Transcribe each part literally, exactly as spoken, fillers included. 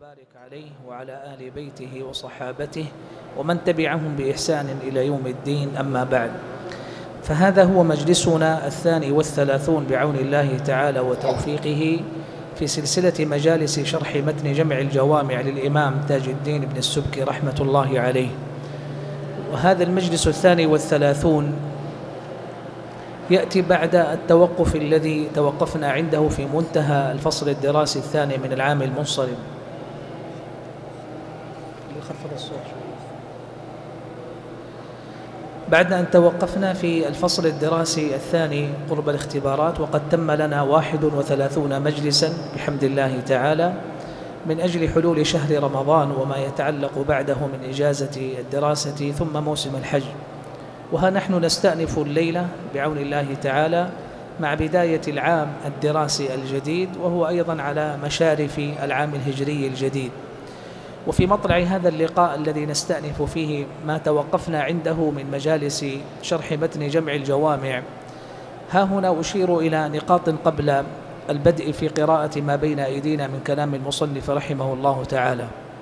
وبارك عليه وعلى آل بيته وصحابته ومن تبعهم بإحسان إلى يوم الدين. أما بعد، فهذا هو مجلسنا الثاني والثلاثون بعون الله تعالى وتوفيقه في سلسلة مجالس شرح متن جمع الجوامع للإمام تاج الدين بن السبكي رحمة الله عليه. وهذا المجلس الثاني والثلاثون يأتي بعد التوقف الذي توقفنا عنده في منتهى الفصل الدراسي الثاني من العام المنصرم. بعد أن توقفنا في الفصل الدراسي الثاني قرب الاختبارات، وقد تم لنا واحد وثلاثون مجلسا بحمد الله تعالى من أجل حلول شهر رمضان وما يتعلق بعده من إجازة الدراسة ثم موسم الحج. وها نحن نستأنف الليلة بعون الله تعالى مع بداية العام الدراسي الجديد، وهو أيضا على مشارف العام الهجري الجديد. وفي مطلع هذا اللقاء الذي نستأنف فيه ما توقفنا عنده من مجالس شرح متن جمع الجوامع، ها هنا أشير إلى نقاط قبل البدء في قراءة ما بين أيدينا من كلام المصنف رحمه الله تعالى.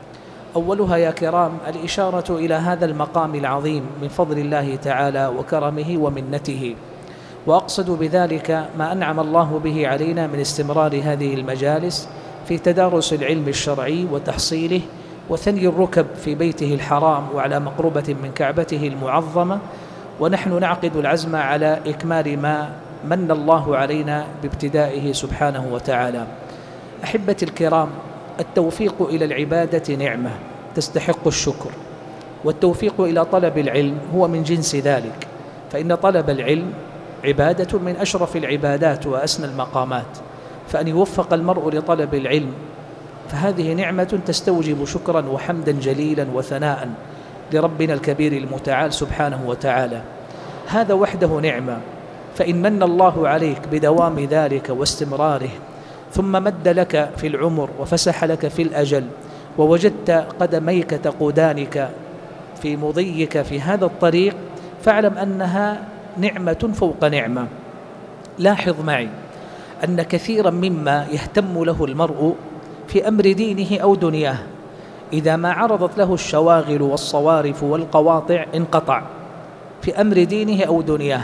أولها يا كرام الإشارة إلى هذا المقام العظيم من فضل الله تعالى وكرمه ومنته، وأقصد بذلك ما أنعم الله به علينا من استمرار هذه المجالس في تدارس العلم الشرعي وتحصيله وثني الركب في بيته الحرام وعلى مقربة من كعبته المعظمة، ونحن نعقد العزم على إكمال ما من الله علينا بابتدائه سبحانه وتعالى. أحبتي الكرام، التوفيق إلى العبادة نعمة تستحق الشكر، والتوفيق إلى طلب العلم هو من جنس ذلك، فإن طلب العلم عبادة من أشرف العبادات وأسنى المقامات، فأن يوفق المرء لطلب العلم فهذه نعمة تستوجب شكرا وحمدا جليلا وثناء لربنا الكبير المتعال سبحانه وتعالى. هذا وحده نعمة، فإن من الله عليك بدوام ذلك واستمراره، ثم مد لك في العمر وفسح لك في الأجل، ووجدت قدميك تقودانك في مضيك في هذا الطريق، فاعلم أنها نعمة فوق نعمة. لاحظ معي أن كثيرا مما يهتم له المرء في أمر دينه أو دنياه إذا ما عرضت له الشواغل والصوارف والقواطع انقطع في أمر دينه أو دنياه،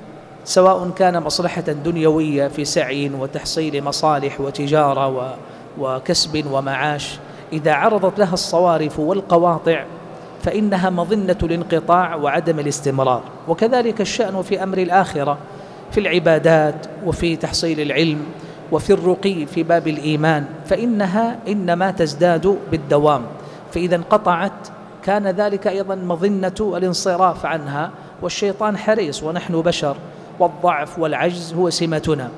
سواء كان مصلحة دنيوية في سعي وتحصيل مصالح وتجارة وكسب ومعاش، إذا عرضت لها الصوارف والقواطع فإنها مظنة الانقطاع وعدم الاستمرار. وكذلك الشأن في أمر الآخرة، في العبادات وفي تحصيل العلم وفي الرقي في باب الإيمان، فإنها إنما تزداد بالدوام، فإذا انقطعت كان ذلك أيضا مظنة الانصراف عنها، والشيطان حريص ونحن بشر والضعف والعجز هو سمتنا.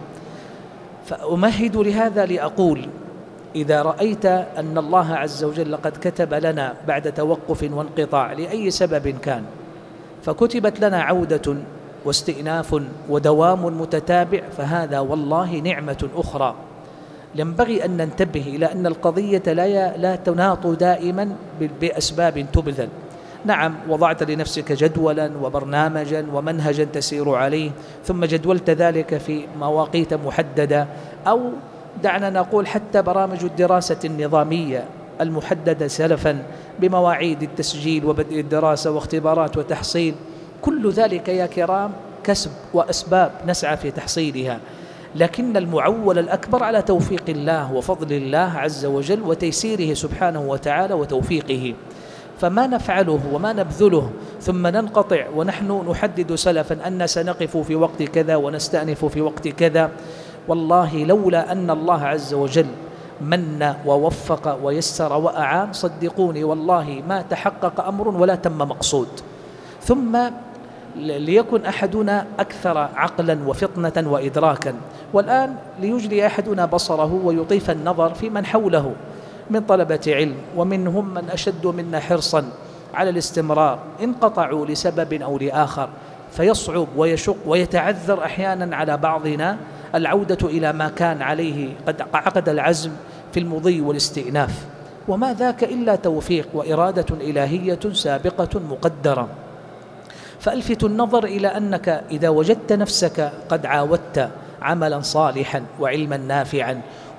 فأمهد لهذا لأقول إذا رأيت أن الله عز وجل قد كتب لنا بعد توقف وانقطاع لأي سبب كان، فكتبت لنا عودة واستئناف ودوام متتابع، فهذا والله نعمة أخرى. ينبغي أن ننتبه إلى أن القضية لا لا تناط دائما بأسباب تبذل. نعم، وضعت لنفسك جدولا وبرنامجا ومنهجا تسير عليه، ثم جدولت ذلك في مواقيت محددة، أو دعنا نقول حتى برامج الدراسة النظامية المحددة سلفا بمواعيد التسجيل وبدء الدراسة واختبارات وتحصيل، كل ذلك يا كرام كسب وأسباب نسعى في تحصيلها، لكن المعول الأكبر على توفيق الله وفضل الله عز وجل وتيسيره سبحانه وتعالى وتوفيقه. فما نفعله وما نبذله ثم ننقطع ونحن نحدد سلفا أن سنقف في وقت كذا ونستأنف في وقت كذا، والله لولا أن الله عز وجل من ووفق ويسر وأعان، صدقوني والله ما تحقق أمر ولا تم مقصود. ثم ليكن أحدنا أكثر عقلا وفطنة وإدراكا، والآن ليجلي أحدنا بصره ويطيف النظر في من حوله من طلبة علم، ومنهم من أشد منا حرصا على الاستمرار، انقطعوا لسبب أو لآخر، فيصعب ويشق ويتعذر أحيانا على بعضنا العودة إلى ما كان عليه قد عقد العزم في المضي والاستئناف، وما ذاك إلا توفيق وإرادة إلهية سابقة مقدرة. فألفت النظر إلى أنك إذا وجدت نفسك قد عاودت عملا صالحا وعلما نافعا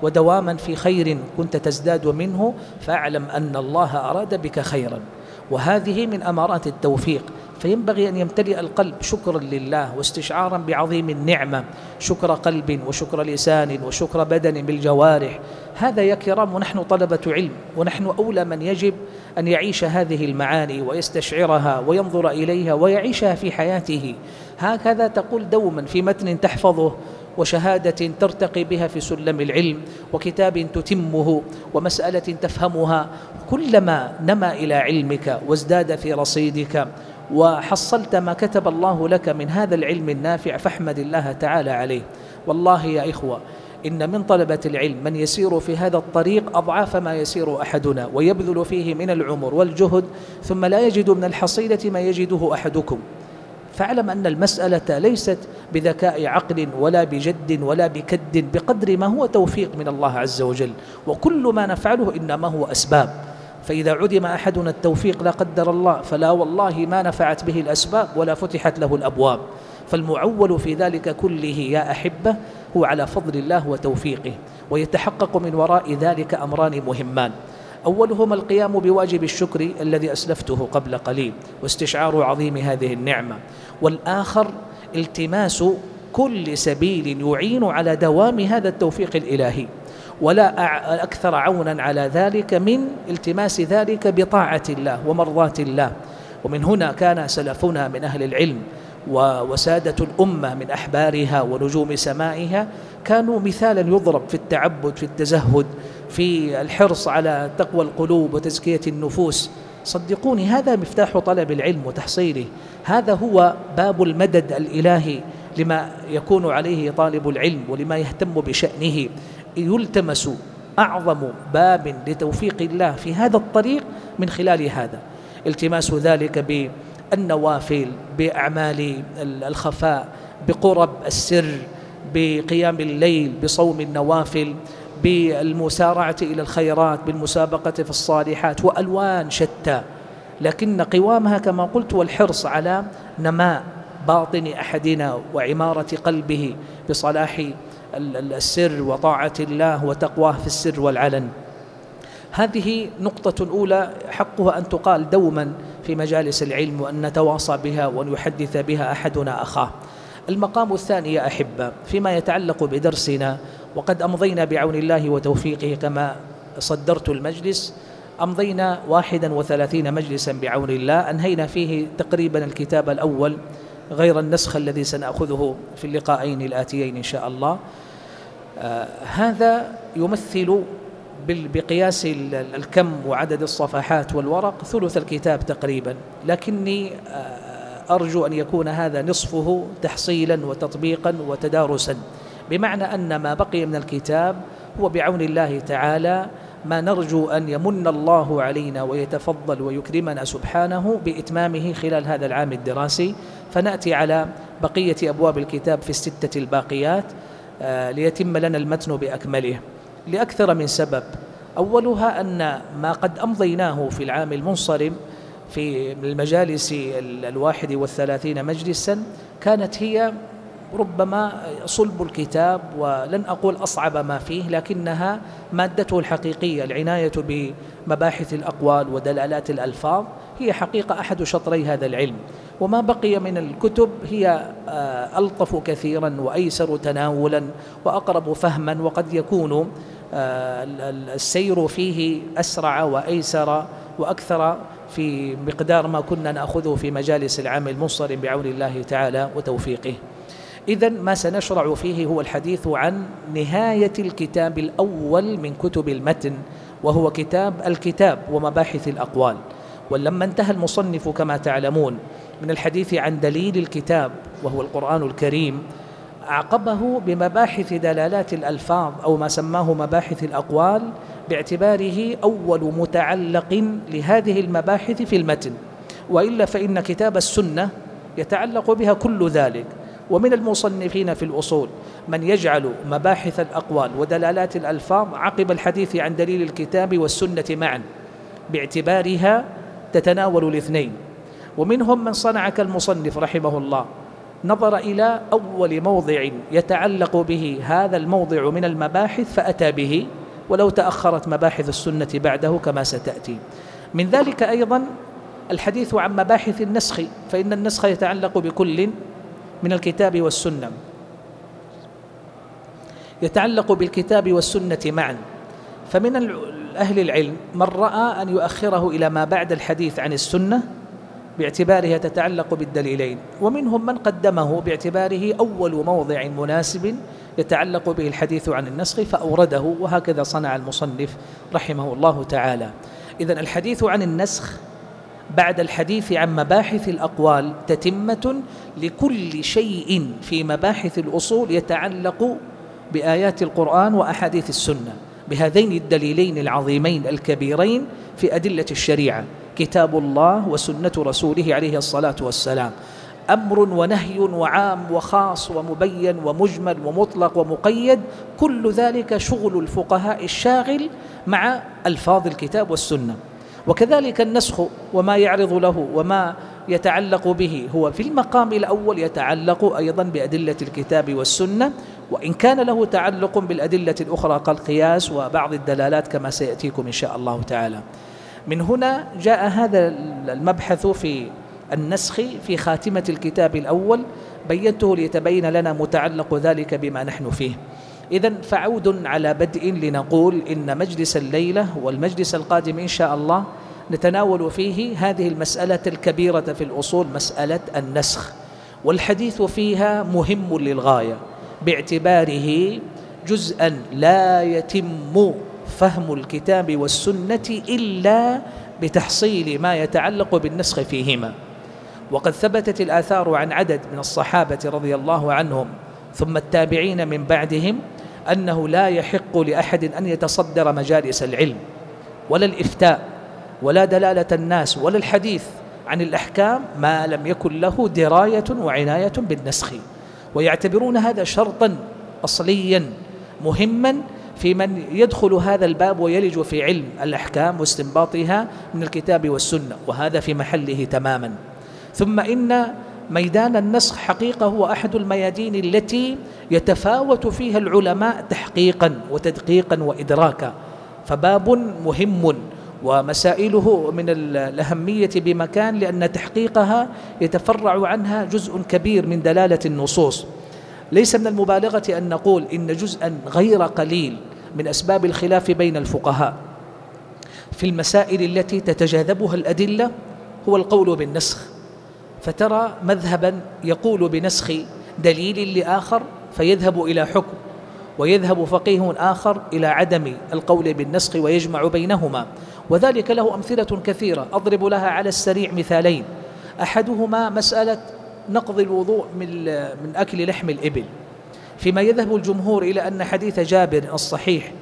ودواما في خير كنت تزداد منه فاعلم أن الله أراد بك خيرا. وهذه من أمارات التوفيق. فينبغي أن يمتلئ القلب شكرا لله واستشعارا بعظيم النعمة، شكر قلب وشكر لسان وشكر بدن بالجوارح. هذا يا كرام ونحن طلبة علم، ونحن أولى من يجب أن يعيش هذه المعاني ويستشعرها وينظر إليها ويعيشها في حياته. هكذا تقول دوما في متن تحفظه، وشهادة ترتقي بها في سلم العلم، وكتاب تتمه، ومسألة تفهمها. كلما نما إلى علمك وازداد في رصيدك وحصلت ما كتب الله لك من هذا العلم النافع فاحمد الله تعالى عليه. والله يا إخوة إن من طلبة العلم من يسير في هذا الطريق أضعاف ما يسير أحدنا ويبذل فيه من العمر والجهد، ثم لا يجد من الحصيلة ما يجده أحدكم. فاعلم أن المسألة ليست بذكاء عقل ولا بجد ولا بكد، بقدر ما هو توفيق من الله عز وجل. وكل ما نفعله إنما هو أسباب. فإذا عدم أحدنا التوفيق لا قدر الله فلا والله ما نفعت به الأسباب ولا فتحت له الأبواب. فالمعول في ذلك كله يا أحبة هو على فضل الله وتوفيقه. ويتحقق من وراء ذلك أمران مهمان، أولهما القيام بواجب الشكر الذي أسلفته قبل قليل واستشعار عظيم هذه النعمة، والآخر التماس كل سبيل يعين على دوام هذا التوفيق الإلهي. ولا أكثر عونا على ذلك من التماس ذلك بطاعة الله ومرضاة الله. ومن هنا كان سلفنا من أهل العلم وسادة الأمة من أحبارها ونجوم سمائها كانوا مثالا يضرب في التعبد، في التزهد، في الحرص على تقوى القلوب وتزكية النفوس. صدقوني هذا مفتاح طلب العلم وتحصيله، هذا هو باب المدد الإلهي لما يكون عليه طالب العلم ولما يهتم بشأنه. يلتمس أعظم باب لتوفيق الله في هذا الطريق من خلال هذا، التماس ذلك بالنوافل، بأعمال الخفاء، بقرب السر، بقيام الليل، بصوم النوافل، بالمسارعة إلى الخيرات، بالمسابقة في الصالحات، وألوان شتى. لكن قوامها كما قلت والحرص على نماء باطن أحدنا وعمارة قلبه بصلاح السر وطاعة الله وتقواه في السر والعلن. هذه نقطة أولى حقها أن تقال دوما في مجالس العلم، وأن نتواصى بها وأن يحدث بها أحدنا أخاه. المقام الثاني يا أحبة فيما يتعلق بدرسنا، وقد أمضينا بعون الله وتوفيقه كما صدرت المجلس، أمضينا واحدا وثلاثين مجلسا بعون الله، أنهينا فيه تقريبا الكتاب الأول غير النسخ الذي سنأخذه في اللقاءين الآتيين إن شاء الله. آه هذا يمثل بقياس الكم وعدد الصفحات والورق ثلث الكتاب تقريبا، لكني آه أرجو أن يكون هذا نصفه تحصيلا وتطبيقا وتدارسا، بمعنى أن ما بقي من الكتاب هو بعون الله تعالى ما نرجو أن يمن الله علينا ويتفضل ويكرمنا سبحانه بإتمامه خلال هذا العام الدراسي، فنأتي على بقية أبواب الكتاب في الستة الباقيات آه ليتم لنا المتن بأكمله لأكثر من سبب. أولها أن ما قد أمضيناه في العام المنصرم في المجالس الواحد والثلاثين مجلسا كانت هي ربما صلب الكتاب، ولن أقول أصعب ما فيه، لكنها مادته الحقيقية العناية بمباحث الأقوال ودلالات الألفاظ هي حقيقة أحد شطري هذا العلم. وما بقي من الكتب هي ألطف كثيرا وأيسر تناولا وأقرب فهما، وقد يكون السير فيه أسرع وأيسر وأكثر في مقدار ما كنا نأخذه في مجالس العام المنصرم بعون الله تعالى وتوفيقه. إذن ما سنشرع فيه هو الحديث عن نهاية الكتاب الأول من كتب المتن، وهو كتاب الكتاب ومباحث الأقوال. ولما انتهى المصنف كما تعلمون من الحديث عن دليل الكتاب وهو القرآن الكريم، عقبه بمباحث دلالات الألفاظ أو ما سماه مباحث الأقوال، باعتباره أول متعلق لهذه المباحث في المتن، وإلا فإن كتاب السنة يتعلق بها كل ذلك. ومن المصنفين في الأصول من يجعل مباحث الأقوال ودلالات الألفاظ عقب الحديث عن دليل الكتاب والسنة معا، باعتبارها تتناول الاثنين. ومنهم من صنع كالمصنف رحمه الله نظر إلى أول موضع يتعلق به هذا الموضع من المباحث فأتى به، ولو تأخرت مباحث السنة بعده كما ستأتي. من ذلك أيضا الحديث عن مباحث النسخ، فإن النسخ يتعلق بكل من الكتاب والسنة، يتعلق بالكتاب والسنة معا. فمن أهل العلم من رأى أن يؤخره إلى ما بعد الحديث عن السنة باعتبارها تتعلق بالدليلين، ومنهم من قدمه باعتباره أول موضع مناسب يتعلق به الحديث عن النسخ فأورده، وهكذا صنع المصنف رحمه الله تعالى. إذن الحديث عن النسخ بعد الحديث عن مباحث الأقوال تتمة لكل شيء في مباحث الأصول يتعلق بآيات القرآن وأحاديث السنة، بهذين الدليلين العظيمين الكبيرين في أدلة الشريعة، كتاب الله وسنة رسوله عليه الصلاة والسلام، أمر ونهي وعام وخاص ومبين ومجمل ومطلق ومقيد، كل ذلك شغل الفقهاء الشاغل مع ألفاظ الكتاب والسنة. وكذلك النسخ وما يعرض له وما يتعلق به هو في المقام الأول يتعلق أيضا بأدلة الكتاب والسنة، وإن كان له تعلق بالأدلة الأخرى كالقياس وبعض الدلالات كما سيأتيكم إن شاء الله تعالى. من هنا جاء هذا المبحث في النسخ في خاتمة الكتاب الأول، بينته ليتبين لنا متعلق ذلك بما نحن فيه. إذن فعود على بدء لنقول إن مجلس الليلة والمجلس القادم إن شاء الله نتناول فيه هذه المسألة الكبيرة في الأصول، مسألة النسخ، والحديث فيها مهم للغاية باعتباره جزءا لا يتم فهم الكتاب والسنة إلا بتحصيل ما يتعلق بالنسخ فيهما. وقد ثبتت الآثار عن عدد من الصحابة رضي الله عنهم ثم التابعين من بعدهم أنه لا يحق لأحد أن يتصدر مجالس العلم ولا الإفتاء ولا دلالة الناس ولا الحديث عن الأحكام ما لم يكن له دراية وعناية بالنسخ، ويعتبرون هذا شرطا أصليا مهما في من يدخل هذا الباب ويلج في علم الأحكام واستنباطها من الكتاب والسنة، وهذا في محله تماما. ثم إن ميدان النسخ حقيقة هو أحد الميادين التي يتفاوت فيها العلماء تحقيقا وتدقيقا وإدراكا، فباب مهم ومسائله من الأهمية بمكان، لأن تحقيقها يتفرع عنها جزء كبير من دلالة النصوص. ليس من المبالغة أن نقول إن جزءا غير قليل من أسباب الخلاف بين الفقهاء في المسائل التي تتجاذبها الأدلة هو القول بالنسخ، فترى مذهبا يقول بنسخ دليل لآخر فيذهب إلى حكم، ويذهب فقيه آخر إلى عدم القول بالنسخ ويجمع بينهما، وذلك له أمثلة كثيرة. أضرب لها على السريع مثالين، أحدهما مسألة نقض الوضوء من من أكل لحم الإبل، فيما يذهب الجمهور إلى أن حديث جابر الصحيح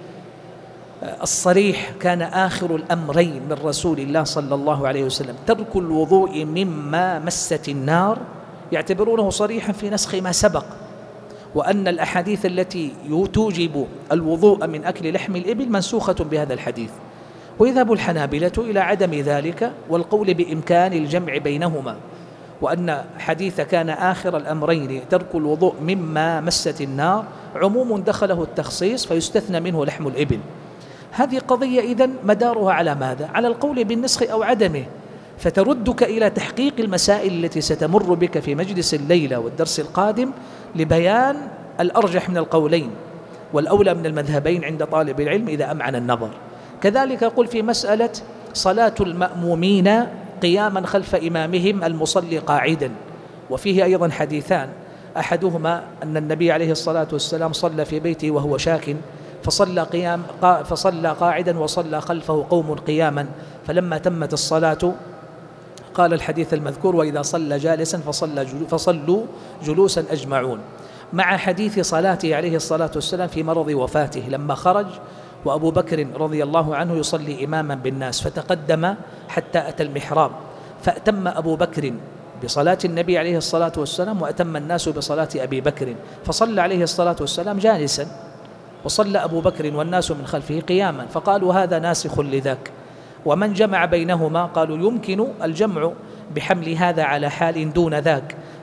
الصريح كان آخر الأمرين من رسول الله صلى الله عليه وسلم ترك الوضوء مما مست النار، يعتبرونه صريحا في نسخ ما سبق، وأن الأحاديث التي توجب الوضوء من أكل لحم الإبل منسوخة بهذا الحديث. ويذهب الحنابلة إلى عدم ذلك والقول بإمكان الجمع بينهما، وأن حديث كان آخر الأمرين ترك الوضوء مما مست النار عموم دخله التخصيص فيستثنى منه لحم الإبل. هذه قضية إذن مدارها على ماذا؟ على القول بالنسخ أو عدمه، فتردك إلى تحقيق المسائل التي ستمر بك في مجلس الليلة والدرس القادم لبيان الأرجح من القولين والأولى من المذهبين عند طالب العلم إذا أمعن النظر. كذلك أقول في مسألة صلاة المأمومين قياما خلف إمامهم المصلي قاعدا، وفيه أيضا حديثان، أحدهما أن النبي عليه الصلاة والسلام صلى في بيته وهو شاك فصلى, قيام فصلى قاعدا وصلى خلفه قوم قياما، فلما تمت الصلاة قال الحديث المذكور وإذا صلى جالسا فصلى فصلوا جلوسا أجمعون، مع حديث صلاته عليه الصلاة والسلام في مرض وفاته لما خرج وأبو بكر رضي الله عنه يصلي إماما بالناس فتقدم حتى أتى المحراب فأتم أبو بكر بصلاة النبي عليه الصلاة والسلام وأتم الناس بصلاة أبي بكر، فصلى عليه الصلاة والسلام جالسا وصلى أبو بكر والناس من خلفه قياما، فقالوا هذا ناسخ لذاك. ومن جمع بينهما قالوا يمكن الجمع بحمل هذا على حال دون ذاك،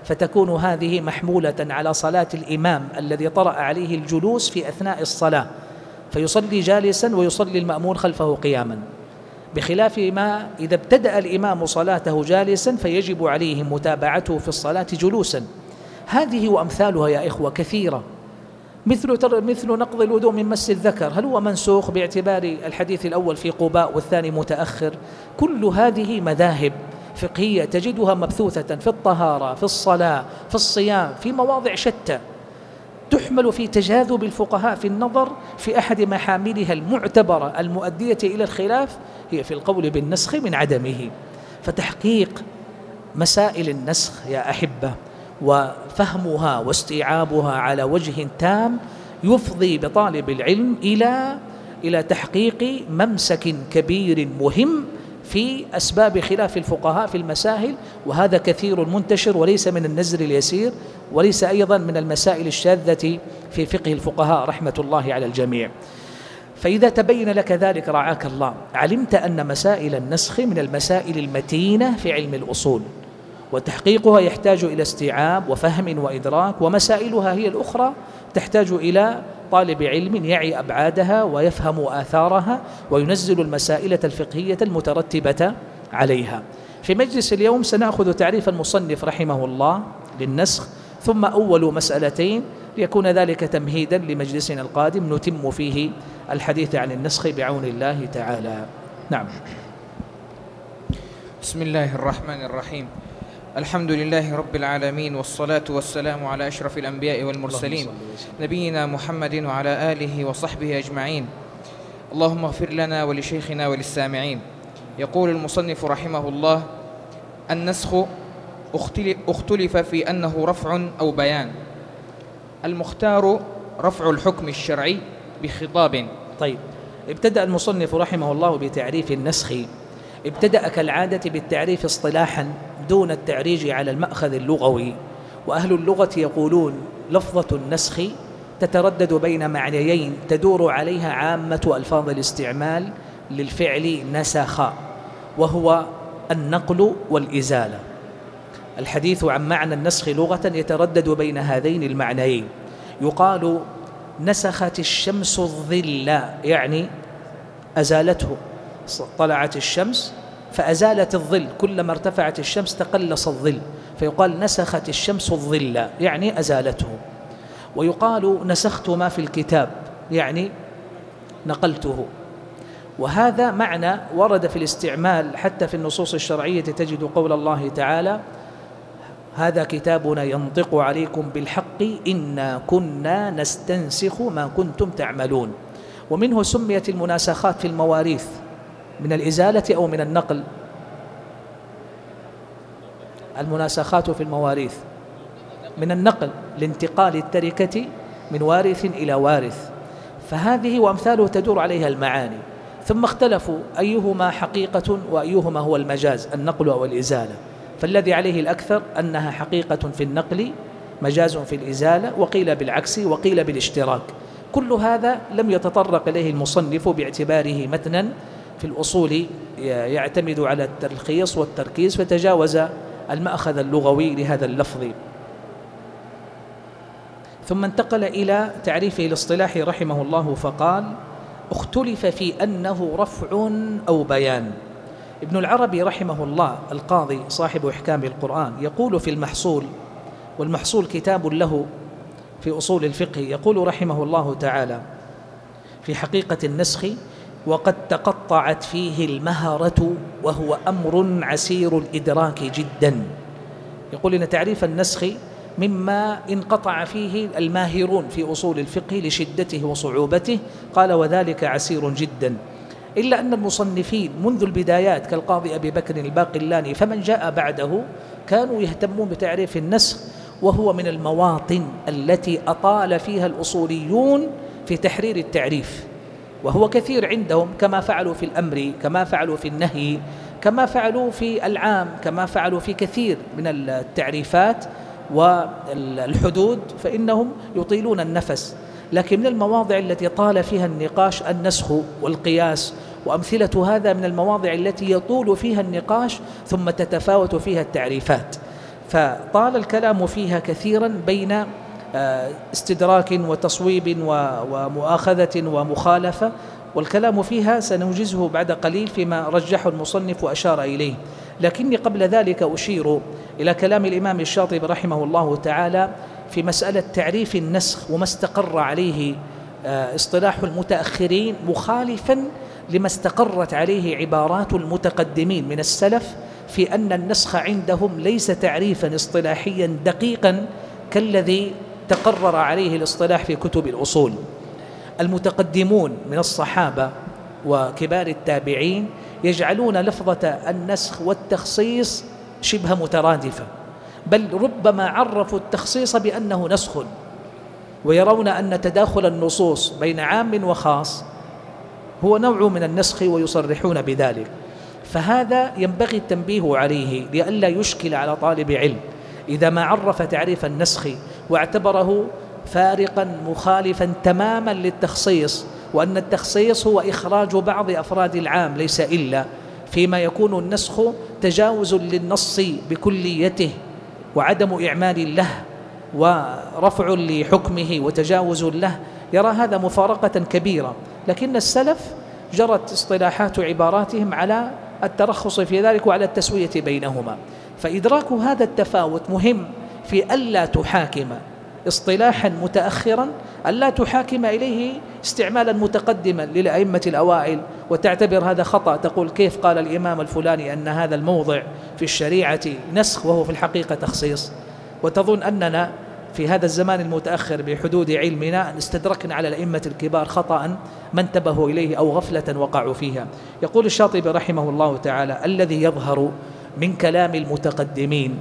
فتكون هذه محمولة على صلاة الإمام الذي طرأ عليه الجلوس في أثناء الصلاة، فيصلي جالسا ويصلي المأمون خلفه قياما، بخلاف ما إذا ابتدأ الإمام صلاته جالسا فيجب عليه متابعته في الصلاة جلوسا. هذه وأمثالها يا إخوة كثيرة، مثل مثل نقض الوضوء من مس الذكر، هل هو منسوخ باعتبار الحديث الأول في قباء والثاني متأخر؟ كل هذه مذاهب فقهية تجدها مبثوثة في الطهارة، في الصلاة، في الصيام، في مواضع شتى، تحمل في تجاذب الفقهاء في النظر في أحد محاملها المعتبرة المؤدية إلى الخلاف هي في القول بالنسخ من عدمه. فتحقيق مسائل النسخ يا أحبة وفهمها واستيعابها على وجه تام يفضي بطالب العلم إلى إلى تحقيق ممسك كبير مهم في أسباب خلاف الفقهاء في المسائل، وهذا كثير منتشر وليس من النزر اليسير، وليس أيضا من المسائل الشاذة في فقه الفقهاء رحمة الله على الجميع. فإذا تبين لك ذلك رعاك الله علمت أن مسائل النسخ من المسائل المتينة في علم الأصول، وتحقيقها يحتاج إلى استيعاب وفهم وإدراك، ومسائلها هي الأخرى تحتاج إلى طالب علم يعي أبعادها ويفهم آثارها وينزل المسائل الفقهية المترتبة عليها. في مجلس اليوم سنأخذ تعريف المصنف رحمه الله للنسخ، ثم أول مسألتين ليكون ذلك تمهيدا لمجلسنا القادم نتم فيه الحديث عن النسخ بعون الله تعالى. نعم. بسم الله الرحمن الرحيم. الحمد لله رب العالمين، والصلاة والسلام على أشرف الأنبياء والمرسلين نبينا محمد وعلى آله وصحبه أجمعين. اللهم اغفر لنا ولشيخنا وللسامعين. يقول المصنف رحمه الله: النسخ اختلف في أنه رفع أو بيان. المختار رفع الحكم الشرعي بخطاب. طيب، ابتدأ المصنف رحمه الله بتعريف النسخ، ابتدأ كالعادة بالتعريف اصطلاحا دون التعريج على المأخذ اللغوي. وأهل اللغة يقولون لفظة النسخ تتردد بين معنيين تدور عليها عامة ألفاظ الاستعمال للفعل نسخ، وهو النقل والإزالة. الحديث عن معنى النسخ لغة يتردد بين هذين المعنيين. يقال نسخت الشمس الظل، يعني أزالته، طلعت الشمس فأزالت الظل، كلما ارتفعت الشمس تقلص الظل، فيقال نسخت الشمس الظل يعني أزالته. ويقال نسخت ما في الكتاب يعني نقلته. وهذا معنى ورد في الاستعمال حتى في النصوص الشرعية، تجد قول الله تعالى: هذا كتابنا ينطق عليكم بالحق إنا كنا نستنسخ ما كنتم تعملون. ومنه سميت المناسخات في المواريث من الإزالة أو من النقل. المناسخات في المواريث من النقل لانتقال التركة من وارث إلى وارث، فهذه وأمثاله تدور عليها المعاني. ثم اختلفوا أيهما حقيقة وأيهما هو المجاز، النقل أو الإزالة. فالذي عليه الأكثر أنها حقيقة في النقل مجاز في الإزالة، وقيل بالعكس وقيل بالاشتراك. كل هذا لم يتطرق إليه المصنف باعتباره متنا في الأصول يعتمد على التلخيص والتركيز، فتجاوز المأخذ اللغوي لهذا اللفظ. ثم انتقل إلى تعريفه الاصطلاحي رحمه الله فقال: اختلف في أنه رفع أو بيان. ابن العربي رحمه الله القاضي صاحب إحكام القرآن يقول في المحصول، والمحصول كتاب له في أصول الفقه، يقول رحمه الله تعالى في حقيقة النسخ: وقد تقطعت فيه المهرة وهو أمر عسير الإدراك جدا. يقول إن تعريف النسخ مما انقطع فيه الماهرون في أصول الفقه لشدته وصعوبته، قال وذلك عسير جدا. إلا أن المصنفين منذ البدايات كالقاضي أبي بكر الباقلاني فمن جاء بعده كانوا يهتمون بتعريف النسخ، وهو من المواطن التي أطال فيها الأصوليون في تحرير التعريف، وهو كثير عندهم، كما فعلوا في الأمر، كما فعلوا في النهي، كما فعلوا في العام، كما فعلوا في كثير من التعريفات والحدود، فإنهم يطيلون النفس. لكن من المواضع التي طال فيها النقاش النسخ والقياس، وأمثلة هذا من المواضع التي يطول فيها النقاش ثم تتفاوت فيها التعريفات. فطال الكلام فيها كثيرا بين استدراك وتصويب ومؤاخذة ومخالفة، والكلام فيها سنوجزه بعد قليل فيما رجحه المصنف وأشار إليه. لكني قبل ذلك أشير إلى كلام الإمام الشاطبي رحمه الله تعالى في مسألة تعريف النسخ وما استقر عليه اصطلاح المتأخرين، مخالفا لما استقرت عليه عبارات المتقدمين من السلف في أن النسخ عندهم ليس تعريفا اصطلاحيا دقيقا كالذي تقرر عليه الاصطلاح في كتب الأصول. المتقدمون من الصحابة وكبار التابعين يجعلون لفظة النسخ والتخصيص شبه مترادفة، بل ربما عرفوا التخصيص بأنه نسخ، ويرون أن تداخل النصوص بين عام وخاص هو نوع من النسخ ويصرحون بذلك. فهذا ينبغي التنبيه عليه لئلا يشكل على طالب علم إذا ما عرف تعريف النسخ واعتبره فارقا مخالفا تماما للتخصيص، وأن التخصيص هو إخراج بعض أفراد العام ليس إلا، فيما يكون النسخ تجاوز للنص بكليته وعدم إعمال له ورفع لحكمه وتجاوز له، يرى هذا مفارقة كبيرة. لكن السلف جرت اصطلاحات عباراتهم على الترخص في ذلك وعلى التسوية بينهما. فإدراك هذا التفاوت مهم في ألا تحاكم اصطلاحا متأخرا، ألا تحاكم إليه استعمالا متقدما للأئمة الأوائل وتعتبر هذا خطأ، تقول كيف قال الإمام الفلاني أن هذا الموضع في الشريعة نسخ وهو في الحقيقة تخصيص، وتظن أننا في هذا الزمان المتأخر بحدود علمنا استدركنا على الأئمة الكبار خطأ ما انتبهوا إليه أو غفلة وقعوا فيها. يقول الشاطبي رحمه الله تعالى: الذي يظهر من كلام المتقدمين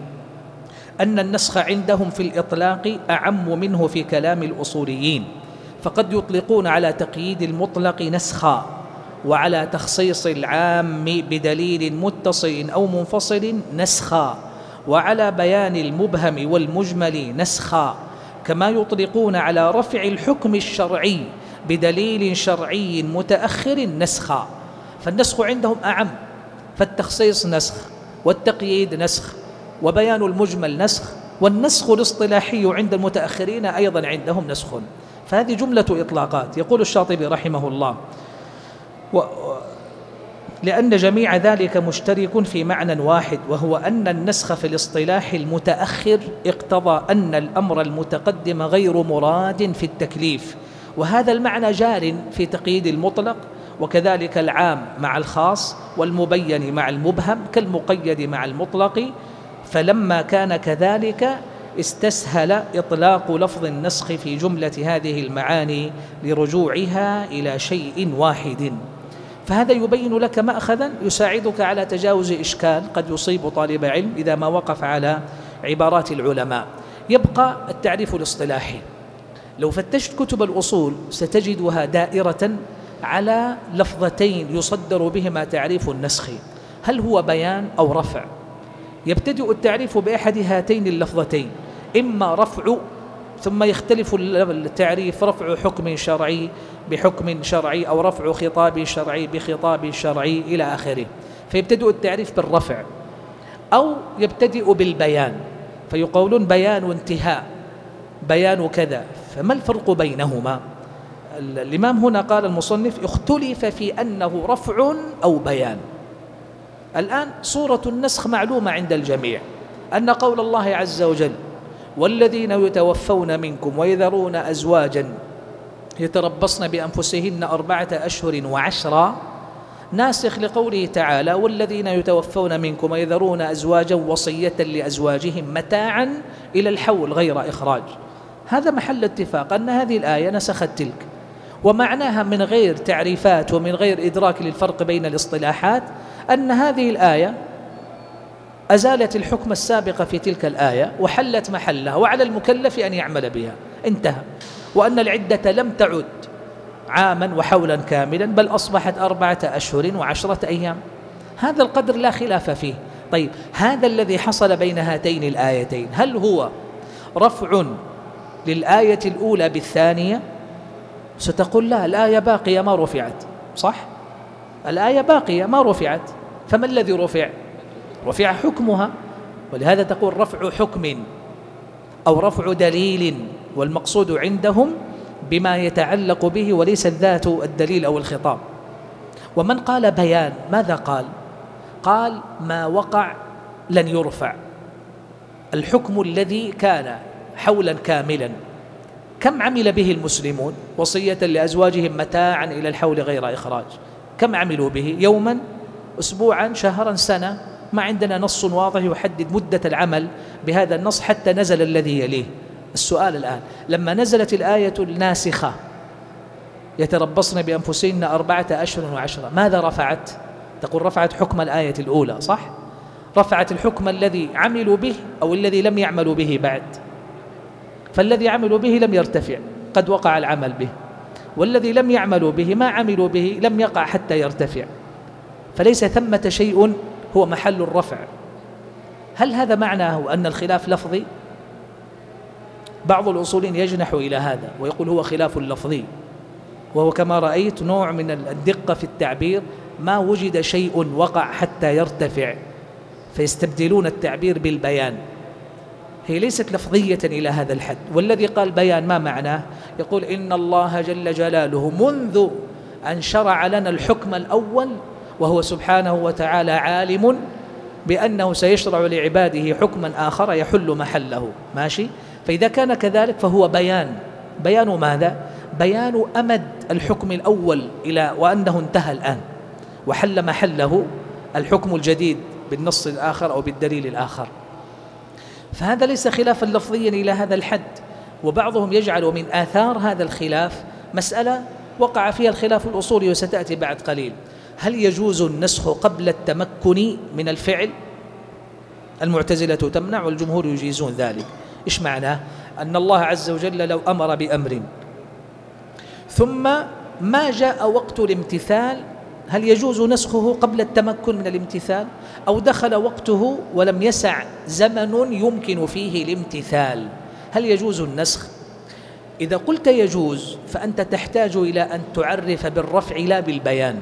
أن النسخ عندهم في الإطلاق أعم منه في كلام الأصوليين، فقد يطلقون على تقييد المطلق نسخا، وعلى تخصيص العام بدليل متصل أو منفصل نسخا، وعلى بيان المبهم والمجمل نسخا، كما يطلقون على رفع الحكم الشرعي بدليل شرعي متأخر نسخا. فالنسخ عندهم أعم، فالتخصيص نسخ، والتقييد نسخ، وبيان المجمل نسخ، والنسخ الاصطلاحي عند المتأخرين أيضا عندهم نسخ. فهذه جملة إطلاقات. يقول الشاطبي رحمه الله: و لأن جميع ذلك مشترك في معنى واحد، وهو أن النسخ في الاصطلاح المتأخر اقتضى أن الأمر المتقدم غير مراد في التكليف، وهذا المعنى جار في تقييد المطلق، وكذلك العام مع الخاص، والمبين مع المبهم، كالمقيد مع المطلق. فلما كان كذلك استسهل إطلاق لفظ النسخ في جملة هذه المعاني لرجوعها إلى شيء واحد. فهذا يبين لك مأخذا يساعدك على تجاوز إشكال قد يصيب طالب علم إذا ما وقف على عبارات العلماء. يبقى التعريف الاصطلاحي. لو فتشت كتب الأصول ستجدها دائرة على لفظتين يصدر بهما تعريف النسخ: هل هو بيان أو رفع؟ يبتدئ التعريف بأحد هاتين اللفظتين، إما رفع ثم يختلف التعريف: رفع حكم شرعي بحكم شرعي، أو رفع خطاب شرعي بخطاب شرعي إلى آخره. فيبتدئ التعريف بالرفع، أو يبتدئ بالبيان فيقولون بيان انتهاء، بيان كذا. فما الفرق بينهما؟ الإمام هنا قال المصنف: اختلف في أنه رفع أو بيان. الآن صورة النسخ معلومة عند الجميع، أن قول الله عز وجل: والذين يتوفون منكم ويذرون أزواجا يتربصن بأنفسهن أربعة أشهر وعشرا، ناسخ لقوله تعالى: والذين يتوفون منكم ويذرون أزواجا وصية لأزواجهم متاعا إلى الحول غير إخراج. هذا محل اتفاق أن هذه الآية نسخت تلك، ومعناها من غير تعريفات ومن غير إدراك للفرق بين الاصطلاحات أن هذه الآية أزالت الحكم السابق في تلك الآية وحلت محلها، وعلى المكلف أن يعمل بها، انتهى. وأن العدة لم تعد عاما وحولا كاملا، بل أصبحت أربعة أشهر وعشرة أيام. هذا القدر لا خلاف فيه. طيب، هذا الذي حصل بين هاتين الآيتين هل هو رفع للآية الأولى بالثانية؟ ستقول لا، الآية باقية ما رفعت. صح؟ الآية باقية ما رفعت، فما الذي رفع؟ رفع حكمها. ولهذا تقول رفع حكم أو رفع دليل، والمقصود عندهم بما يتعلق به وليس ذات الدليل أو الخطاب. ومن قال بيان ماذا قال؟ قال ما وقع لن يرفع، الحكم الذي كان حولا كاملا كم عمل به المسلمون وصية لأزواجهم متاعا إلى الحول غير إخراج، كم عملوا به؟ يوما، أسبوعا، شهرا، سنة؟ ما عندنا نص واضح يحدد مدة العمل بهذا النص حتى نزل الذي يليه. السؤال الآن لما نزلت الآية الناسخة يتربصن بأنفسهن أربعة أشهر وعشرة، ماذا رفعت؟ تقول رفعت حكم الآية الأولى، صح؟ رفعت الحكم الذي عملوا به أو الذي لم يعملوا به بعد، فالذي عملوا به لم يرتفع قد وقع العمل به، والذي لم يعملوا به ما عملوا به لم يقع حتى يرتفع، فليس ثمة شيء هو محل الرفع. هل هذا معناه أن الخلاف لفظي؟ بعض الأصولين يجنح إلى هذا ويقول هو خلاف لفظي، وهو كما رأيت نوع من الدقة في التعبير، ما وجد شيء وقع حتى يرتفع فيستبدلون التعبير بالبيان. هي ليست لفظية إلى هذا الحد. والذي قال بيان ما معناه؟ يقول إن الله جل جلاله منذ أن شرع لنا الحكم الأول وهو سبحانه وتعالى عالم بأنه سيشرع لعباده حكما آخر يحل محله، ماشي؟ فإذا كان كذلك فهو بيان. بيان ماذا؟ بيان أمد الحكم الأول إلى وأنه انتهى الآن وحل محله الحكم الجديد بالنص الآخر أو بالدليل الآخر. فهذا ليس خلافا لفظيا إلى هذا الحد. وبعضهم يجعل من آثار هذا الخلاف مسألة وقع فيها الخلاف الأصولي وستأتي بعد قليل، هل يجوز النسخ قبل التمكن من الفعل؟ المعتزلة تمنع والجمهور يجيزون ذلك. إيش معناه؟ أن الله عز وجل لو أمر بأمر ثم ما جاء وقت الامتثال، هل يجوز نسخه قبل التمكن من الامتثال؟ أو دخل وقته ولم يسع زمن يمكن فيه الامتثال، هل يجوز النسخ؟ إذا قلت يجوز فأنت تحتاج إلى أن تعرف بالرفع لا بالبيان،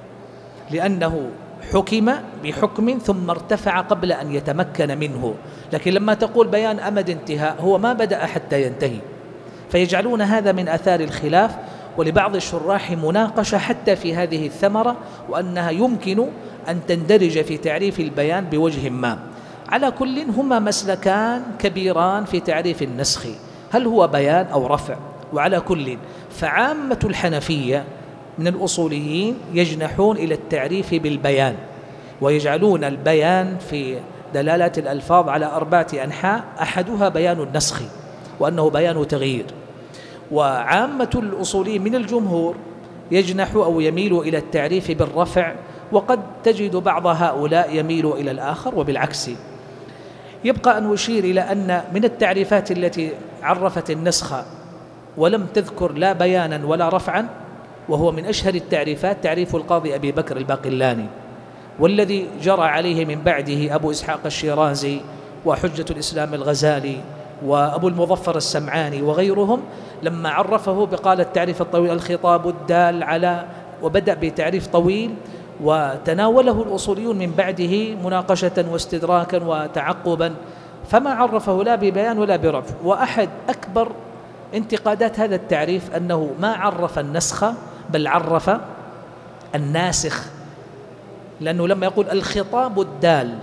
لأنه حكم بحكم ثم ارتفع قبل أن يتمكن منه. لكن لما تقول بيان أمد انتهاء هو ما بدأ حتى ينتهي، فيجعلون هذا من آثار الخلاف. ولبعض الشراح مناقشة حتى في هذه الثمرة، وأنها يمكن أن تندرج في تعريف البيان بوجه ما. على كل هما مسلكان كبيران في تعريف النسخ، هل هو بيان أو رفع؟ وعلى كل فعامة الحنفية من الأصوليين يجنحون إلى التعريف بالبيان، ويجعلون البيان في دلالة الألفاظ على أربعة أنحاء، أحدها بيان النسخ وأنه بيان تغيير. وعامة الأصوليين من الجمهور يجنح أو يميل إلى التعريف بالرفع، وقد تجد بعض هؤلاء يميل إلى الآخر وبالعكس. يبقى أن أشير إلى أن من التعريفات التي عرفت النسخ ولم تذكر لا بيانا ولا رفعا، وهو من أشهر التعريفات تعريف القاضي أبي بكر الباقلاني، والذي جرى عليه من بعده أبو إسحاق الشيرازي وحجة الإسلام الغزالي وأبو المظفر السمعاني وغيرهم، لما عرفه بقال التعريف الطويل الخطاب الدال على، وبدأ بتعريف طويل وتناوله الأصوليون من بعده مناقشة واستدراكا وتعقبا، فما عرفه لا ببيان ولا برفع. وأحد أكبر انتقادات هذا التعريف أنه ما عرف النسخ بل عرف الناسخ، لأنه لما يقول الخطاب الدال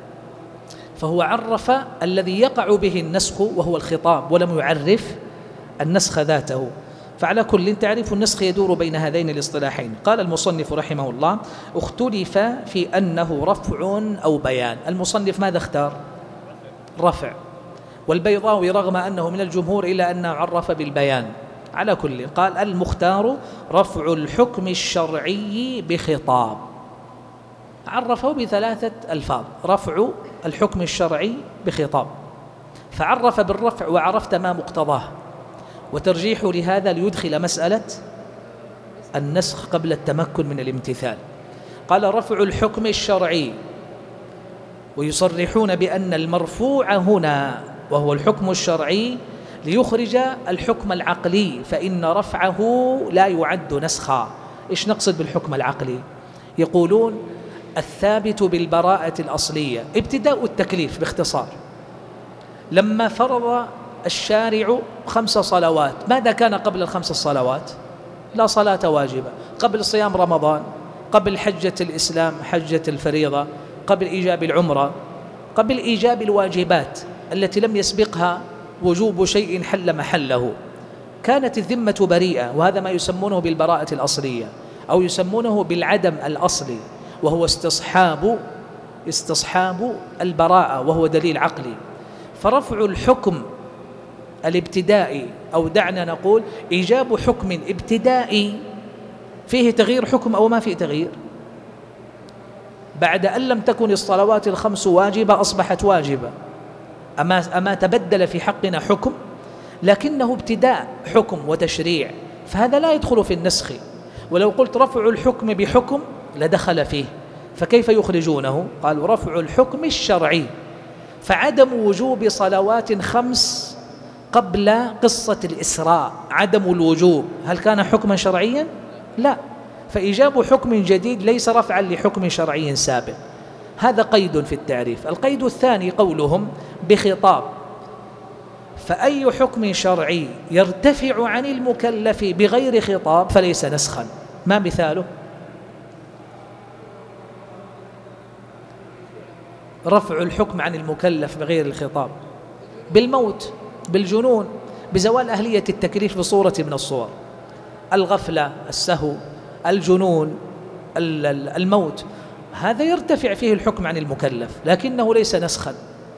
فهو عرف الذي يقع به النسخ وهو الخطاب، ولم يعرف النسخ ذاته. فعلى كل تعريف النسخ يدور بين هذين الاصطلاحين. قال المصنف رحمه الله اختلف في أنه رفع أو بيان. المصنف ماذا اختار؟ رفع. والبيضاوي رغم أنه من الجمهور إلا أنه عرف بالبيان. على كل قال المختار رفع الحكم الشرعي بخطاب، عرفه بثلاثة ألفاظ: رفع الحكم الشرعي بخطاب، فعرف بالرفع وعرفت ما مقتضاه، وترجيح لهذا ليدخل مسألة النسخ قبل التمكن من الامتثال. قال رفع الحكم الشرعي، ويصرحون بأن المرفوع هنا وهو الحكم الشرعي ليخرج الحكم العقلي، فإن رفعه لا يعد نسخا. إيش نقصد بالحكم العقلي؟ يقولون الثابت بالبراءة الأصلية. ابتداء التكليف باختصار، لما فرض الشارع خمس صلوات، ماذا كان قبل الخمس الصلوات؟ لا صلاة واجبة. قبل صيام رمضان، قبل حجة الإسلام حجة الفريضة، قبل إيجاب العمرة، قبل إيجاب الواجبات التي لم يسبقها وجوب شيء حل محله، كانت الذمة بريئة، وهذا ما يسمونه بالبراءة الأصلية أو يسمونه بالعدم الأصلي، وهو استصحاب استصحاب البراءة، وهو دليل عقلي. فرفع الحكم الابتدائي، أو دعنا نقول إيجاب حكم ابتدائي، فيه تغيير حكم أو ما فيه تغيير؟ بعد أن لم تكن الصلوات الخمس واجبة أصبحت واجبة. أما, أما تبدل في حقنا حكم، لكنه ابتداء حكم وتشريع، فهذا لا يدخل في النسخ. ولو قلت رفع الحكم بحكم لدخل فيه، فكيف يخرجونه؟ قالوا رفع الحكم الشرعي. فعدم وجوب صلوات خمس قبل قصة الإسراء، عدم الوجوب، هل كان حكما شرعيا؟ لا. فإيجاب حكم جديد ليس رفعا لحكم شرعي سابق. هذا قيد في التعريف. القيد الثاني قولهم بخطاب، فأي حكم شرعي يرتفع عن المكلف بغير خطاب فليس نسخا. ما مثاله؟ رفع الحكم عن المكلف بغير الخطاب بالموت، بالجنون، بزوال أهلية التكليف بصورة من الصور، الغفلة، السهو، الجنون، الموت، هذا يرتفع فيه الحكم عن المكلف لكنه ليس نسخا،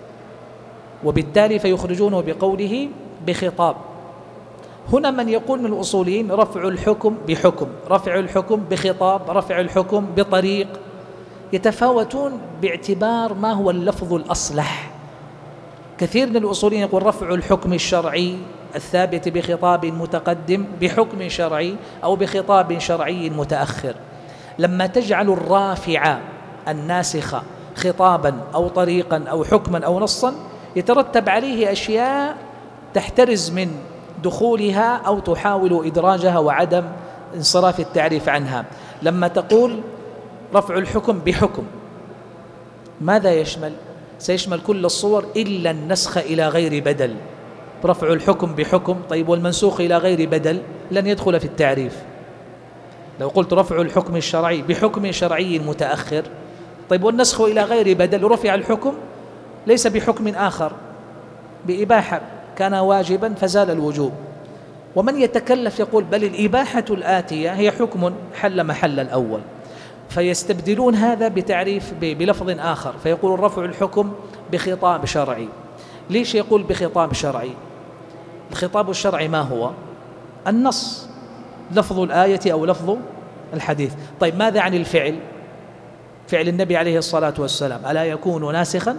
وبالتالي فيخرجونه بقوله بخطاب. هنا من يقول من الأصوليين رفع الحكم بحكم، رفع الحكم بخطاب، رفع الحكم بطريق، يتفاوتون باعتبار ما هو اللفظ الأصلح. كثير من الأصوليين يقول رفع الحكم الشرعي الثابت بخطاب متقدم بحكم شرعي أو بخطاب شرعي متأخر. لما تجعل الرافع الناسخ خطابا أو طريقا أو حكما أو نصا يترتب عليه أشياء تحترز من دخولها أو تحاول إدراجها وعدم انصراف التعريف عنها. لما تقول رفع الحكم بحكم ماذا يشمل؟ سيشمل كل الصور إلا النسخ إلى غير بدل. رفع الحكم بحكم، طيب والمنسوخ إلى غير بدل لن يدخل في التعريف. لو قلت رفع الحكم الشرعي بحكم شرعي متأخر، طيب والنسخ إلى غير بدل، رفع الحكم ليس بحكم آخر، بإباحة كان واجبا فزال الوجوب. ومن يتكلف يقول بل الإباحة الآتية هي حكم حل محل الأول، فيستبدلون هذا بتعريف بلفظ آخر، فيقول رفع الحكم بخطاب شرعي. ليش يقول بخطاب شرعي؟ الخطاب الشرعي ما هو؟ النص، لفظ الآية أو لفظ الحديث. طيب ماذا عن الفعل؟ فعل النبي عليه الصلاة والسلام ألا يكون ناسخا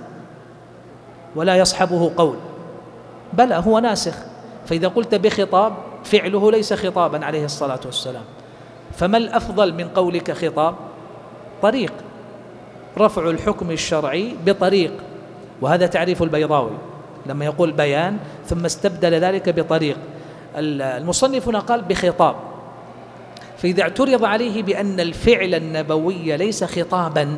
ولا يصحبه قول؟ بلى هو ناسخ. فإذا قلت بخطاب فعله ليس خطابا عليه الصلاة والسلام، فما الأفضل من قولك خطاب؟ طريق، رفع الحكم الشرعي بطريق، وهذا تعريف البيضاوي لما يقول بيان ثم استبدل ذلك بطريق. المصنف قال بخطاب، فإذا اعترض عليه بأن الفعل النبوي ليس خطابا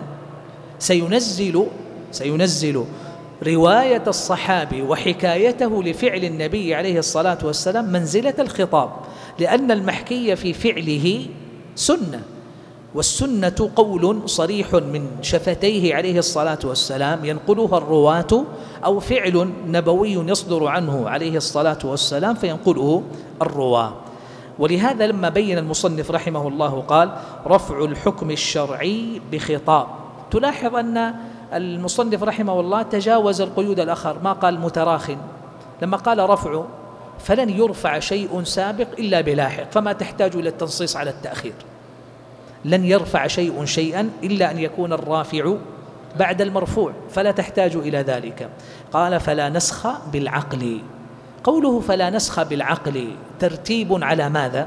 سينزل سينزل رواية الصحابي وحكايته لفعل النبي عليه الصلاة والسلام منزلة الخطاب، لأن المحكي في فعله سنة، والسنة قول صريح من شفتيه عليه الصلاة والسلام ينقلها الرواة، أو فعل نبوي يصدر عنه عليه الصلاة والسلام فينقله الرواة. ولهذا لما بين المصنف رحمه الله قال رفع الحكم الشرعي بخطاب، تلاحظ أن المصنف رحمه الله تجاوز القيود الآخر، ما قال متراخٍ. لما قال رفع فلن يرفع شيء سابق إلا بلاحق، فما تحتاج إلى التنصيص على التأخير. لن يرفع شيء شيئا إلا أن يكون الرافع بعد المرفوع، فلا تحتاج إلى ذلك. قال فلا نسخ بالعقل. قوله فلا نسخ بالعقل ترتيب على ماذا؟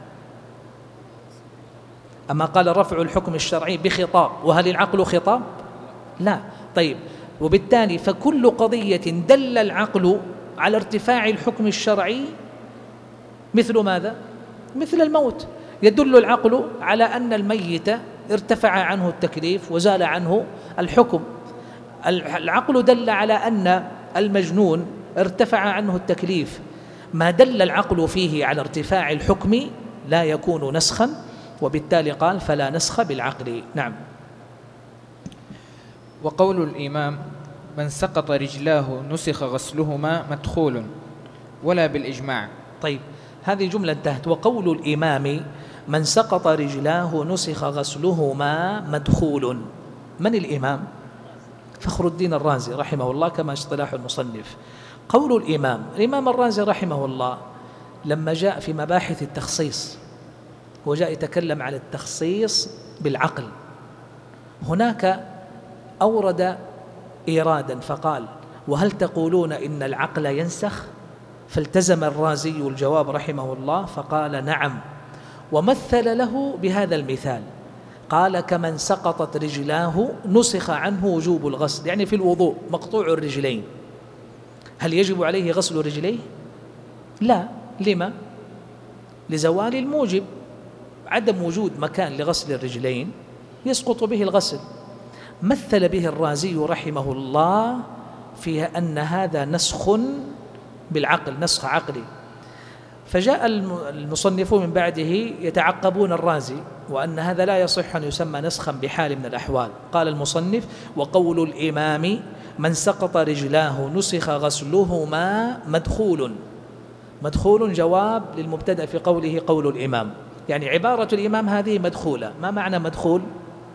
أما قال رفع الحكم الشرعي بخطاب، وهل العقل خطاب؟ لا. طيب، وبالتالي فكل قضية دل العقل على ارتفاع الحكم الشرعي مثل ماذا؟ مثل الموت، يدل العقل على أن الميت ارتفع عنه التكليف وزال عنه الحكم. العقل دل على أن المجنون ارتفع عنه التكليف، ما دل العقل فيه على ارتفاع الحكم لا يكون نسخا، وبالتالي قال فلا نسخ بالعقل. نعم. وقول الإمام من سقط رجلاه نسخ غسلهما مدخول ولا بالإجماع. طيب، هذه جملة انتهت. وقول الإمام من سقط رجلاه نسخ غسلهما مدخول. من الإمام؟ فخر الدين الرازي رحمه الله كما اصطلاح المصنف. قول الإمام، الإمام الرازي رحمه الله لما جاء في مباحث التخصيص هو جاء يتكلم على التخصيص بالعقل، هناك أورد إيرادا فقال وهل تقولون إن العقل ينسخ؟ فالتزم الرازي الجواب رحمه الله فقال نعم، ومثل له بهذا المثال، قال كمن سقطت رجلاه نسخ عنه وجوب الغسل. يعني في الوضوء مقطوع الرجلين، هل يجب عليه غسل رجليه؟ لا. لما؟ لزوال الموجب، عدم وجود مكان لغسل الرجلين يسقط به الغسل. مثل به الرازي رحمه الله فيها أن هذا نسخ بالعقل، نسخ عقلي. فجاء المصنفون من بعده يتعقبون الرازي وأن هذا لا يصح أن يسمى نسخا بحال من الأحوال. قال المصنف وقول الإمام من سقط رجلاه نسخ غسلهما مدخول. مدخول جواب للمبتدأ في قوله قول الإمام، يعني عبارة الإمام هذه مدخولة. ما معنى مدخول؟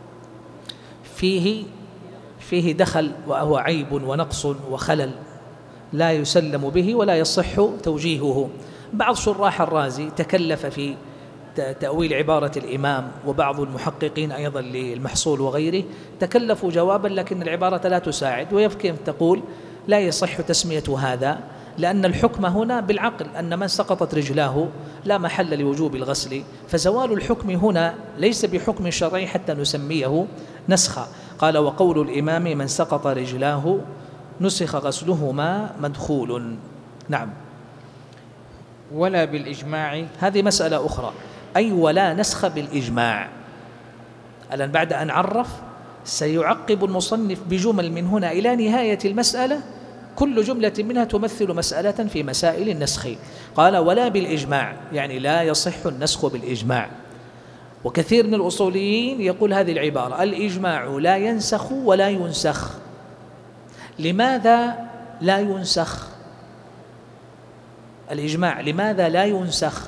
فيه فيه دخل وهو عيب ونقص وخلل لا يسلم به ولا يصح توجيهه. بعض شراح الرازي تكلف في تأويل عبارة الإمام، وبعض المحققين أيضا للمحصول وغيره تكلفوا جوابا، لكن العبارة لا تساعد، ويمكن تقول لا يصح تسمية هذا لأن الحكم هنا بالعقل، أن من سقطت رجلاه لا محل لوجوب الغسل، فزوال الحكم هنا ليس بحكم شرعي حتى نسميه نسخا. قال وقول الإمام من سقط رجلاه نسخ غسلهما مدخول. نعم. ولا بالإجماع، هذه مسألة أخرى، أي ولا نسخ بالإجماع. الآن بعد أن عرف سيعقب المصنف بجمل من هنا إلى نهاية المسألة، كل جملة منها تمثل مسألة في مسائل النسخ. قال ولا بالإجماع، يعني لا يصح النسخ بالإجماع. وكثير من الأصوليين يقول هذه العبارة الإجماع لا ينسخ ولا ينسخ. لماذا لا ينسخ؟ الإجماع لماذا لا ينسخ؟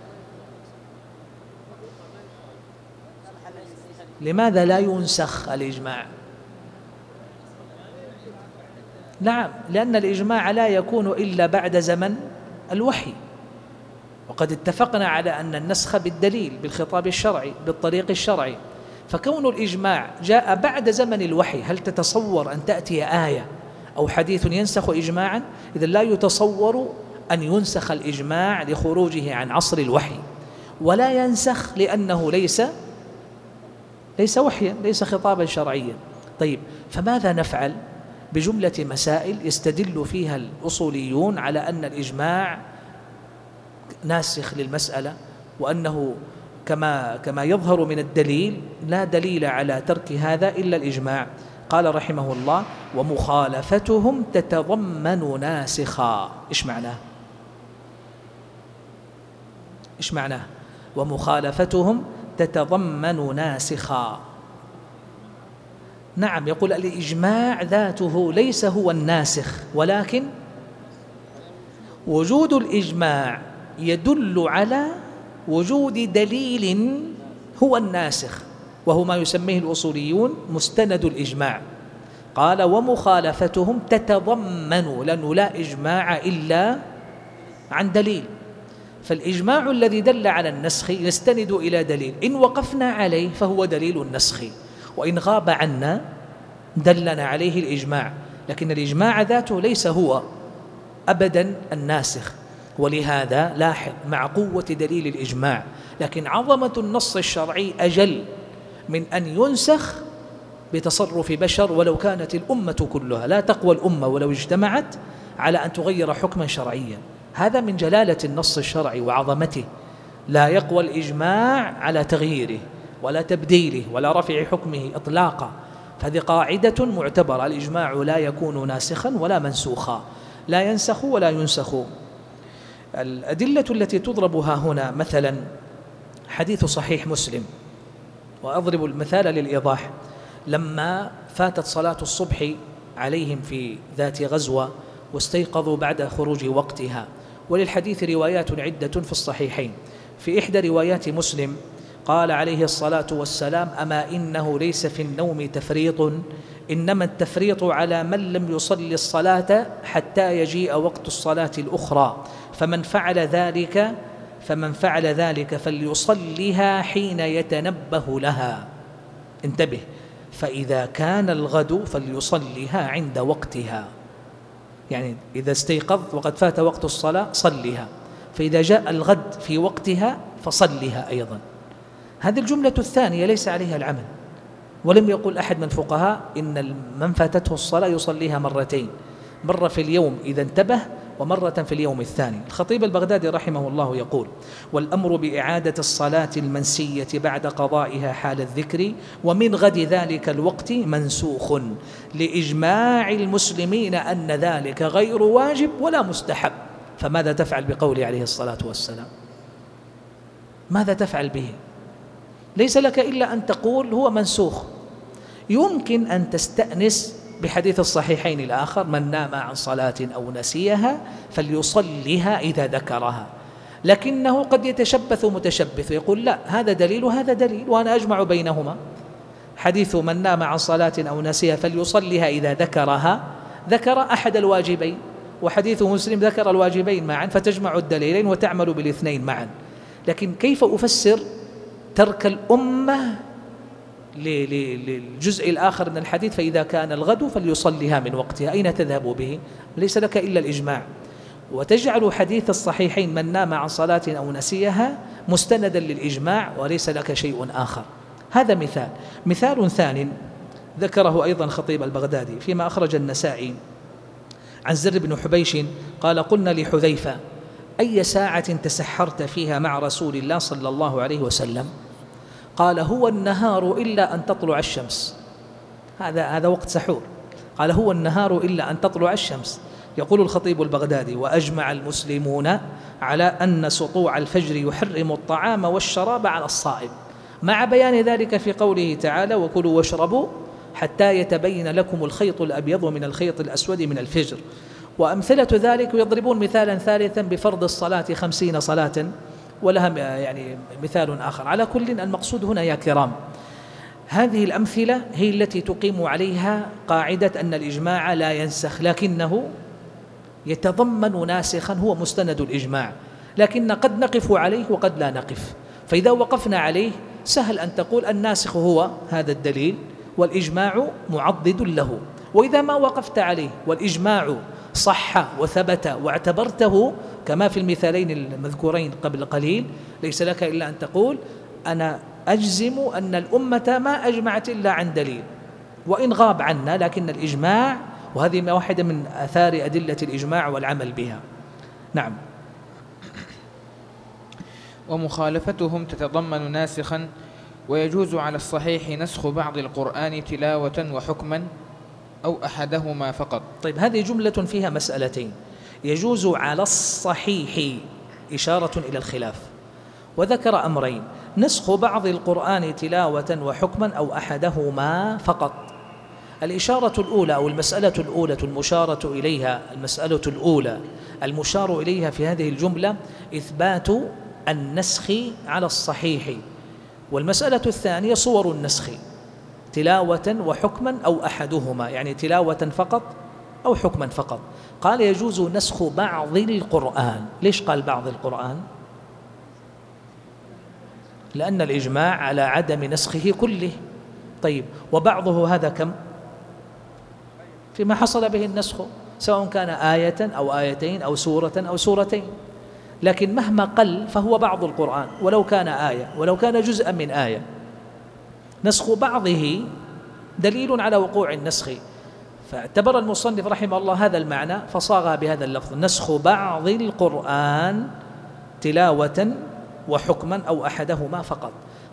لماذا لا ينسخ الإجماع؟ نعم، لأن الإجماع لا يكون إلا بعد زمن الوحي، وقد اتفقنا على أن النسخ بالدليل بالخطاب الشرعي بالطريق الشرعي، فكون الإجماع جاء بعد زمن الوحي، هل تتصور أن تأتي آية أو حديث ينسخ إجماعا؟ إذن لا يتصور أن ينسخ الإجماع لخروجه عن عصر الوحي، ولا ينسخ لأنه ليس ليس وحيا، ليس خطابا شرعيا. طيب، فماذا نفعل بجملة مسائل يستدل فيها الأصوليون على أن الإجماع ناسخ للمسألة، وأنه كما كما يظهر من الدليل لا دليل على ترك هذا إلا الإجماع؟ قال رحمه الله ومخالفتهم تتضمن ناسخا. إيش معناه؟ إيش معناه ومخالفتهم تتضمن ناسخا؟ نعم، يقول الإجماع ذاته ليس هو الناسخ، ولكن وجود الإجماع يدل على وجود دليل هو الناسخ، وهو ما يسميه الأصوليون مستند الإجماع. قال ومخالفتهم تتضمن، لأنه لا إجماع إلا عن دليل، فالإجماع الذي دل على النسخ يستند إلى دليل، إن وقفنا عليه فهو دليل النسخ، وإن غاب عنا دلنا عليه الإجماع، لكن الإجماع ذاته ليس هو أبدا الناسخ. ولهذا لاحظ مع قوة دليل الإجماع، لكن عظمة النص الشرعي أجل من أن ينسخ بتصرف بشر، ولو كانت الأمة كلها، لا تقوى الأمة ولو اجتمعت على أن تغير حكما شرعيا. هذا من جلالة النص الشرعي وعظمته، لا يقوى الإجماع على تغييره، ولا تبديله ولا رفع حكمه إطلاقا، فهذه قاعدة معتبرة. الإجماع لا يكون ناسخا ولا منسوخا، لا ينسخ ولا ينسخ. الأدلة التي تضربها هنا مثلا حديث صحيح مسلم، وأضرب المثال للإيضاح. لما فاتت صلاة الصبح عليهم في ذات غزوة واستيقظوا بعد خروج وقتها، وللحديث روايات عدة في الصحيحين. في إحدى روايات مسلم قال عليه الصلاة والسلام: أما إنه ليس في النوم تفريط، إنما التفريط على من لم يصلي الصلاة حتى يجيء وقت الصلاة الأخرى، فمن فعل ذلك فمن فعل ذلك فليصليها حين يتنبه لها. انتبه، فإذا كان الغد فليصليها عند وقتها، يعني إذا استيقظت وقد فات وقت الصلاة صليها، فإذا جاء الغد في وقتها فصليها أيضا. هذه الجملة الثانية ليس عليها العمل، ولم يقل أحد من الفقهاء إن من فاتته الصلاة يصليها مرتين، مرة في اليوم إذا انتبه، ومرة في اليوم الثاني. الخطيب البغدادي رحمه الله يقول: والأمر بإعادة الصلاة المنسية بعد قضائها حال الذكر ومن غد ذلك الوقت منسوخ لإجماع المسلمين أن ذلك غير واجب ولا مستحب. فماذا تفعل بقوله عليه الصلاة والسلام؟ ماذا تفعل به؟ ليس لك إلا أن تقول هو منسوخ. يمكن أن تستأنس بحديث الصحيحين الآخر: من نام عن صلاة أو نسيها فليصليها إذا ذكرها، لكنه قد يتشبث متشبث ويقول: لا، هذا دليل وهذا دليل وأنا أجمع بينهما. حديث من نام عن صلاة أو نسيها فليصليها إذا ذكرها ذكر أحد الواجبين، وحديث مسلم ذكر الواجبين معا، فتجمع الدليلين وتعمل بالاثنين معا. لكن كيف أفسر ترك الأمة للجزء الآخر من الحديث: فإذا كان الغد فليصليها من وقتها؟ أين تذهب به؟ ليس لك إلا الإجماع، وتجعل حديث الصحيحين من نام عن صلاة أو نسيها مستندا للإجماع وليس لك شيء آخر. هذا مثال. مثال ثاني ذكره أيضا خطيب البغدادي فيما أخرج النسائي عن زر بن حبيش قال: قلنا لحذيفة: أي ساعة تسحرت فيها مع رسول الله صلى الله عليه وسلم؟ قال: هو النهار إلا أن تطلع الشمس. هذا هذا وقت سحور. قال: هو النهار إلا أن تطلع الشمس. يقول الخطيب البغدادي: وأجمع المسلمون على أن سطوع الفجر يحرم الطعام والشراب على الصائم، مع بيان ذلك في قوله تعالى: وكلوا واشربوا حتى يتبين لكم الخيط الأبيض من الخيط الأسود من الفجر. وأمثلة ذلك يضربون مثالا ثالثا بفرض الصلاة خمسين صلاة، ولها يعني مثال آخر. على كل، المقصود هنا يا كرام هذه الأمثلة هي التي تقيم عليها قاعدة أن الإجماع لا ينسخ، لكنه يتضمن ناسخا هو مستند الإجماع، لكن قد نقف عليه وقد لا نقف. فإذا وقفنا عليه سهل أن تقول الناسخ هو هذا الدليل والإجماع معضد له، وإذا ما وقفت عليه والإجماع صح وثبت واعتبرته كما في المثالين المذكورين قبل قليل، ليس لك إلا أن تقول: أنا أجزم أن الأمة ما أجمعت إلا عن دليل، وإن غاب عنا لكن الإجماع، وهذه واحدة من آثار أدلة الإجماع والعمل بها. نعم. ومخالفتهم تتضمن ناسخا، ويجوز على الصحيح نسخ بعض القرآن تلاوة وحكما أو أحدهما فقط. طيب، هذه جملة فيها مسألتين: يجوز على الصحيح إشارة إلى الخلاف، وذكر أمرين: نسخ بعض القرآن تلاوة وحكما أو أحدهما فقط. الإشارة الأولى أو المسألة الأولى المشارة إليها المسألة الأولى المشار إليها في هذه الجملة إثبات النسخ على الصحيح، والمسألة الثانية صور النسخ: تلاوة وحكما أو أحدهما، يعني تلاوة فقط أو حكما فقط. قال: يجوز نسخ بعض القرآن. ليش قال بعض القرآن؟ لأن الإجماع على عدم نسخه كله. طيب، وبعضه هذا كم؟ فيما حصل به النسخ، سواء كان آية أو آيتين أو سورة أو سورتين، لكن مهما قل فهو بعض القرآن، ولو كان آية ولو كان جزءا من آية. نسخ بعضه دليل على وقوع النسخ، فاعتبر المصنف رحمه الله هذا المعنى فصاغ بهذا اللفظ: نسخ بعض القرآن تلاوة وحكما أو أحدهما فقط.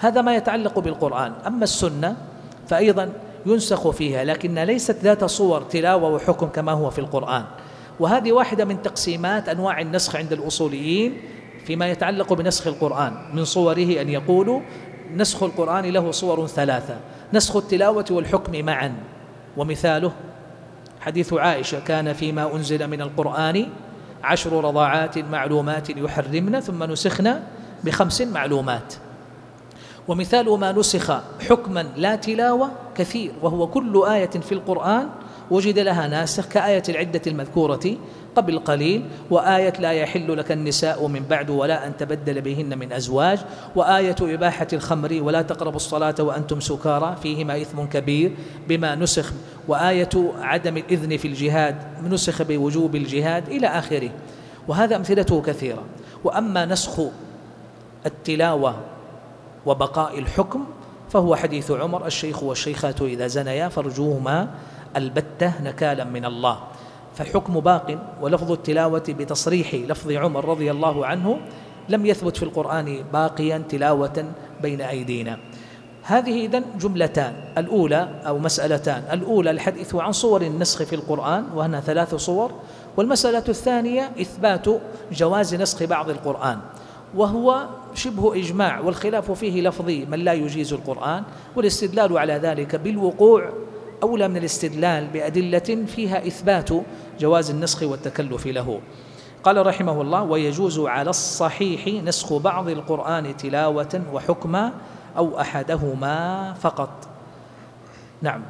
هذا ما يتعلق بالقرآن. أما السنة فأيضا ينسخ فيها، لكن ليست ذات صور تلاوة وحكم كما هو في القرآن. وهذه واحدة من تقسيمات أنواع النسخ عند الأصوليين فيما يتعلق بنسخ القرآن. من صوره أن يقولوا نسخ القرآن له صور ثلاثة: نسخ التلاوة والحكم معا، ومثاله حديث عائشة: كان فيما أنزل من القرآن عشر رضاعات معلومات يحرمن ثم نسخنا بخمس معلومات. ومثال ما نسخ حكما لا تلاوة كثير، وهو كل آية في القرآن وجد لها ناسخ، كآية العدة المذكورة قبل قليل، وآية لا يحل لك النساء من بعد ولا أن تبدل بهن من أزواج، وآية إباحة الخمر ولا تقربوا الصلاة وأنتم سكارى فيهما إثم كبير بما نسخ، وآية عدم الإذن في الجهاد نسخ بوجوب الجهاد إلى آخره. وهذا أمثلته كثيرة. وأما نسخ التلاوة وبقاء الحكم فهو حديث عمر: الشيخ والشيخة إذا زنيا فارجوهما البتة نكالا من الله. فالحكم باق، ولفظ التلاوة بتصريح لفظ عمر رضي الله عنه لم يثبت في القرآن باقيا تلاوة بين أيدينا. هذه إذن جملتان. الأولى أو مسألتان: الأولى الحديث عن صور النسخ في القرآن وهنا ثلاث صور، والمسألة الثانية إثبات جواز نسخ بعض القرآن، وهو شبه إجماع، والخلاف فيه لفظي: من لا يجيز القرآن. والاستدلال على ذلك بالوقوع أولى من الاستدلال بأدلة فيها إثبات جواز النسخ والتكلف له. قال رحمه الله: ويجوز على الصحيح نسخ بعض القرآن تلاوة وحكما أو أحدهما فقط. نعم.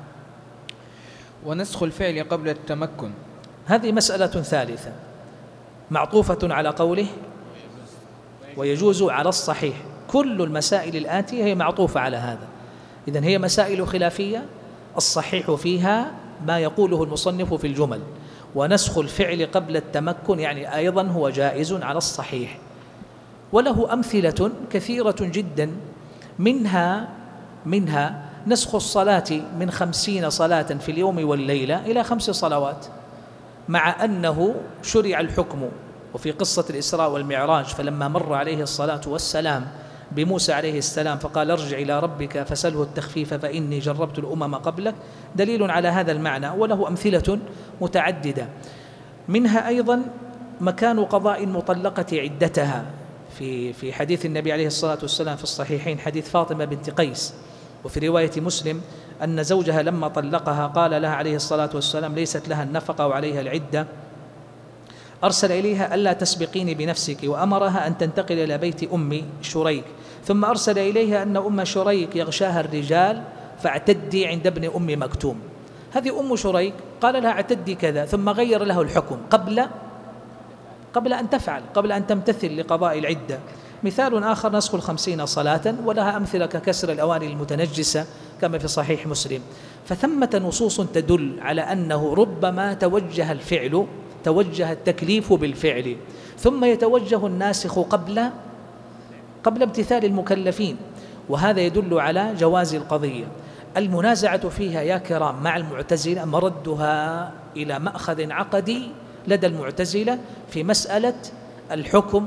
ونسخ الفعل قبل التمكن، هذه مسألة ثالثة معطوفة على قوله ويجوز على الصحيح. كل المسائل الآتية هي معطوفة على هذا. إذن هي مسائل خلافية، الصحيح فيها ما يقوله المصنف في الجمل. ونسخ الفعل قبل التمكن يعني أيضا هو جائز على الصحيح، وله أمثلة كثيرة جدا. منها منها نسخ الصلاة من خمسين صلاة في اليوم والليلة إلى خمس صلوات، مع أنه شرع الحكم. وفي قصة الإسراء والمعراج فلما مر عليه الصلاة والسلام بموسى عليه السلام فقال: ارجع إلى ربك فسله التخفيف فإني جربت الأمم قبلك، دليل على هذا المعنى. وله أمثلة متعددة. منها أيضا مكان قضاء المطلقة عدتها، في في حديث النبي عليه الصلاة والسلام في الصحيحين، حديث فاطمة بنت قيس، وفي رواية مسلم أن زوجها لما طلقها قال لها عليه الصلاة والسلام: ليست لها النفقة وعليها العدة، أرسل إليها ألا تسبقيني بنفسك، وأمرها أن تنتقل إلى بيت أم شريك، ثم أرسل إليها أن أم شريك يغشاها الرجال فاعتدي عند ابن أم مكتوم. هذه أم شريك قال لها اعتدي كذا، ثم غير له الحكم قبل قبل أن تفعل، قبل أن تمتثل لقضاء العدة. مثال آخر نسخ الخمسين صلاة، ولها أمثلة ككسر الأواني المتنجسة كما في صحيح مسلم. فثمة نصوص تدل على أنه ربما توجه الفعل توجه التكليف بالفعل ثم يتوجه الناسخ قبل قبل امتثال المكلفين، وهذا يدل على جواز القضية. المنازعة فيها يا كرام مع المعتزلة مردها إلى مأخذ عقدي لدى المعتزلة في مسألة الحكم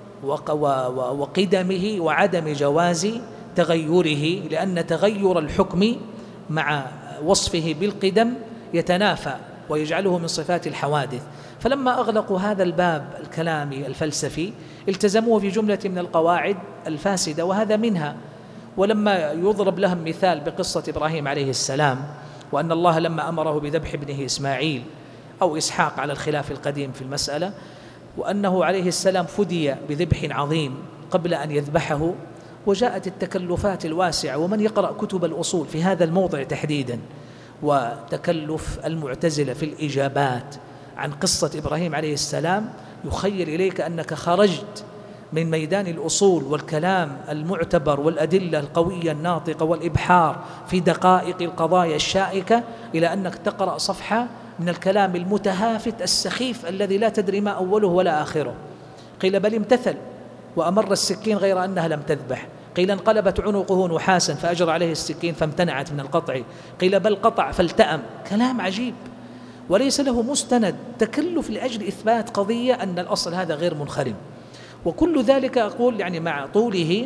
وقدمه وعدم جواز تغيره، لأن تغير الحكم مع وصفه بالقدم يتنافى ويجعله من صفات الحوادث. فلما أغلقوا هذا الباب الكلامي الفلسفي التزموه في جملة من القواعد الفاسدة، وهذا منها. ولما يضرب لهم مثال بقصة إبراهيم عليه السلام، وأن الله لما أمره بذبح ابنه إسماعيل أو إسحاق على الخلاف القديم في المسألة، وأنه عليه السلام فدي بذبح عظيم قبل أن يذبحه، وجاءت التكلفات الواسعة. ومن يقرأ كتب الأصول في هذا الموضع تحديدا، وتكلف المعتزلة في الإجابات عن قصة إبراهيم عليه السلام، يخيل إليك أنك خرجت من ميدان الأصول والكلام المعتبر والأدلة القوية الناطقة والإبحار في دقائق القضايا الشائكة، إلى أنك تقرأ صفحة من الكلام المتهافت السخيف الذي لا تدري ما أوله ولا آخره. قيل بل امتثل وأمر السكين غير أنها لم تذبح، قيل انقلبت عنقه نحاسا فأجرى عليه السكين فامتنعت من القطع، قيل بل قطع فالتأم. كلام عجيب وليس له مستند، تكلف لأجل إثبات قضية أن الأصل هذا غير منخرم. وكل ذلك أقول يعني مع طوله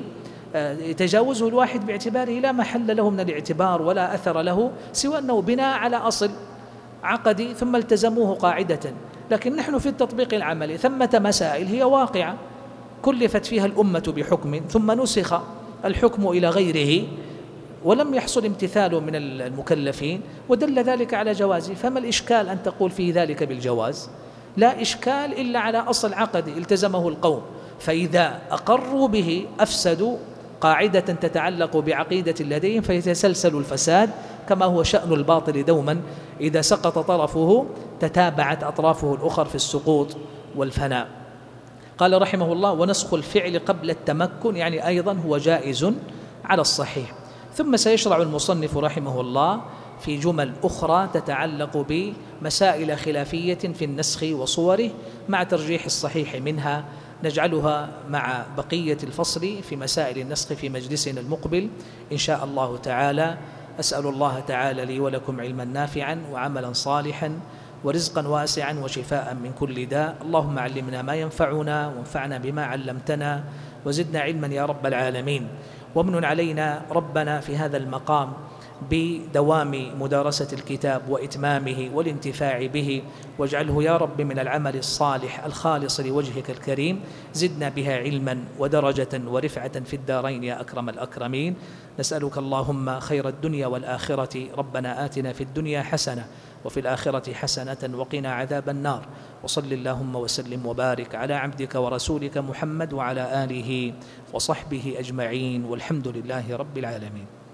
يتجاوزه الواحد باعتباره لا محل له من الاعتبار ولا أثر له سوى أنه بناء على أصل عقدي ثم التزموه قاعدة. لكن نحن في التطبيق العملي ثمة مسائل هي واقعة كلفت فيها الأمة بحكم ثم نسخ الحكم إلى غيره ولم يحصل امتثال من المكلفين ودل ذلك على جوازه، فما الإشكال أن تقول في ذلك بالجواز؟ لا إشكال إلا على أصل عقدي التزمه القوم، فإذا أقروا به أفسدوا قاعدة تتعلق بعقيدة لديهم فيتسلسل الفساد كما هو شأن الباطل دوما، إذا سقط طرفه تتابعت أطرافه الأخر في السقوط والفناء. قال رحمه الله: ونسخ الفعل قبل التمكن، يعني أيضا هو جائز على الصحيح. ثم سيشرع المصنف رحمه الله في جمل أخرى تتعلق بمسائل خلافية في النسخ وصوره مع ترجيح الصحيح منها، نجعلها مع بقية الفصل في مسائل النسخ في مجلسنا المقبل إن شاء الله تعالى. أسأل الله تعالى لي ولكم علما نافعا وعملا صالحا ورزقا واسعا وشفاء من كل داء. اللهم علمنا ما ينفعنا وانفعنا بما علمتنا وزدنا علما يا رب العالمين. وامن علينا ربنا في هذا المقام بدوام مدارسة الكتاب وإتمامه والانتفاع به، واجعله يا رب من العمل الصالح الخالص لوجهك الكريم. زدنا بها علما ودرجة ورفعة في الدارين يا أكرم الأكرمين. نسألك اللهم خير الدنيا والآخرة. ربنا آتنا في الدنيا حسنة وفي الآخرة حسنة وقنا عذاب النار. وصل اللهم وسلم وبارك على عبدك ورسولك محمد وعلى آله وصحبه أجمعين، والحمد لله رب العالمين.